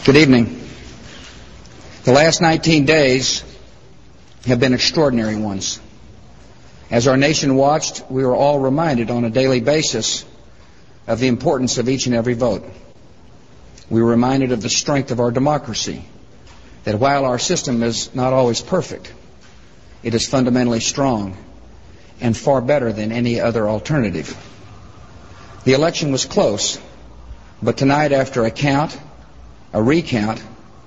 Good evening. The last 19 days have been extraordinary ones. As our nation watched, we were all reminded on a daily basis of the importance of each and every vote. We were reminded of the strength of our democracy, that while our system is not always perfect, it is fundamentally strong and far better than any other alternative. The election was close, but tonight, after a count, a recount,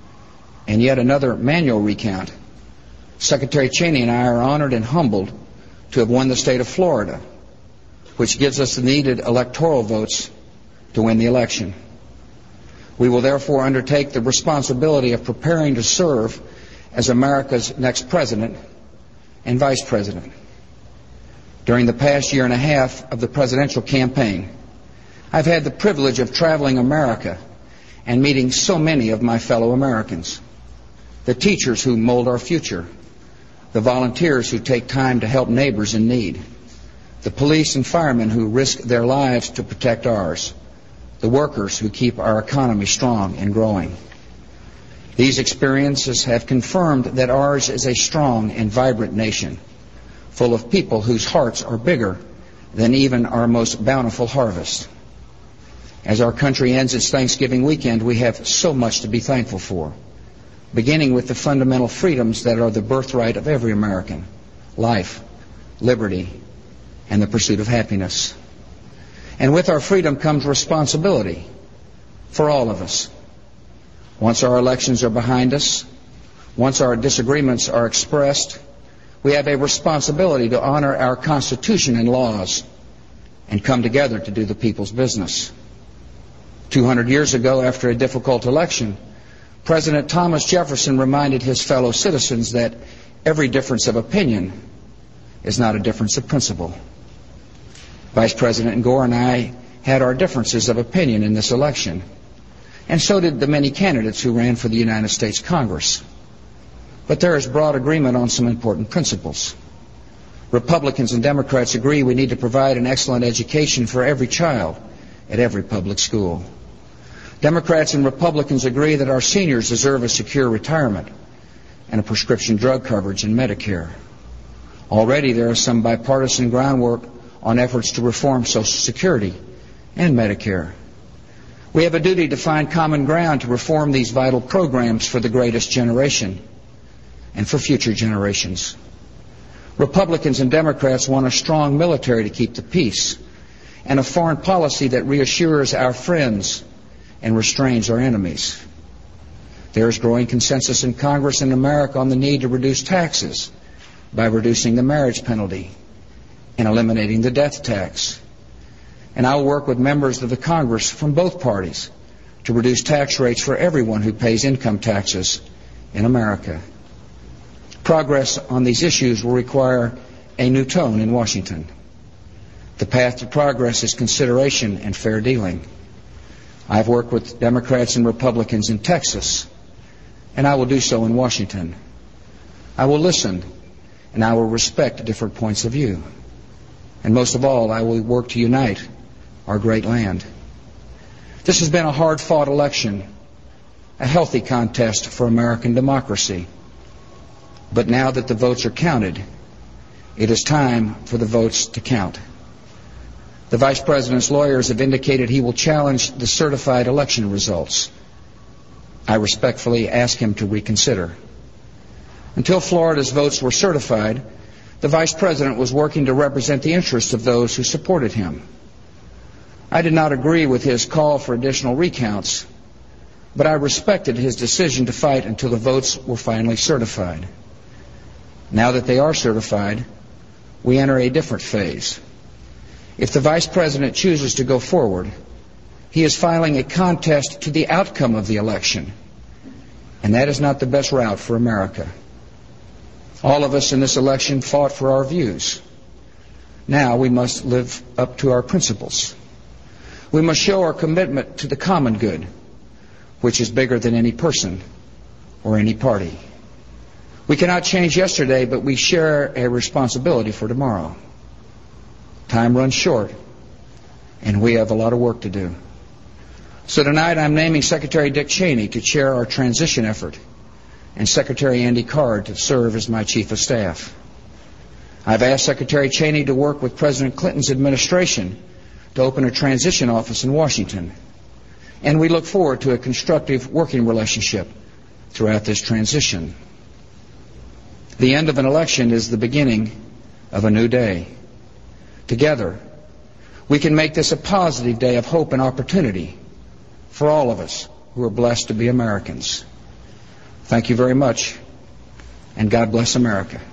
and yet another manual recount, Secretary Cheney and I are honored and humbled to have won the state of Florida, which gives us the needed electoral votes to win the election. We will therefore undertake the responsibility of preparing to serve as America's next president and vice president. During the past year and a half of the presidential campaign, I've had the privilege of traveling America and meeting so many of my fellow Americans, the teachers who mold our future, the volunteers who take time to help neighbors in need, the police and firemen who risk their lives to protect ours, the workers who keep our economy strong and growing. These experiences have confirmed that ours is a strong and vibrant nation, full of people whose hearts are bigger than even our most bountiful harvest. As our country ends its Thanksgiving weekend, we have so much to be thankful for, beginning with the fundamental freedoms that are the birthright of every American: life, liberty, and the pursuit of happiness. And with our freedom comes responsibility for all of us. Once our elections are behind us, once our disagreements are expressed, we have a responsibility to honor our Constitution and laws and come together to do the people's business. 200 years ago, after a difficult election, President Thomas Jefferson reminded his fellow citizens that every difference of opinion is not a difference of principle. Vice President Gore and I had our differences of opinion in this election, and so did the many candidates who ran for the United States Congress. But there is broad agreement on some important principles. Republicans and Democrats agree we need to provide an excellent education for every child at every public school. Democrats and Republicans agree that our seniors deserve a secure retirement and a prescription drug coverage in Medicare. Already there is some bipartisan groundwork on efforts to reform Social Security and Medicare. We have a duty to find common ground to reform these vital programs for the greatest generation and for future generations. Republicans and Democrats want a strong military to keep the peace and a foreign policy that reassures our friends and restrains our enemies. There is growing consensus in Congress and America on the need to reduce taxes by reducing the marriage penalty and eliminating the death tax. And I will work with members of the Congress from both parties to reduce tax rates for everyone who pays income taxes in America. Progress on these issues will require a new tone in Washington. The path to progress is consideration and fair dealing. I've worked with Democrats and Republicans in Texas, and I will do so in Washington. I will listen, and I will respect different points of view. And most of all, I will work to unite our great land. This has been a hard-fought election, a healthy contest for American democracy. But now that the votes are counted, it is time for the votes to count. The Vice President's lawyers have indicated he will challenge the certified election results. I respectfully ask him to reconsider. Until Florida's votes were certified, the Vice President was working to represent the interests of those who supported him. I did not agree with his call for additional recounts, but I respected his decision to fight until the votes were finally certified. Now that they are certified, we enter a different phase. If the Vice President chooses to go forward, he is filing a contest to the outcome of the election, and that is not the best route for America. All of us in this election fought for our views. Now we must live up to our principles. We must show our commitment to the common good, which is bigger than any person or any party. We cannot change yesterday, but we share a responsibility for tomorrow. Time runs short, and we have a lot of work to do. So tonight I'm naming Secretary Dick Cheney to chair our transition effort and Secretary Andy Card to serve as my Chief of Staff. I've asked Secretary Cheney to work with President Clinton's administration to open a transition office in Washington, and we look forward to a constructive working relationship throughout this transition. The end of an election is the beginning of a new day. Together, we can make this a positive day of hope and opportunity for all of us who are blessed to be Americans. Thank you very much, and God bless America.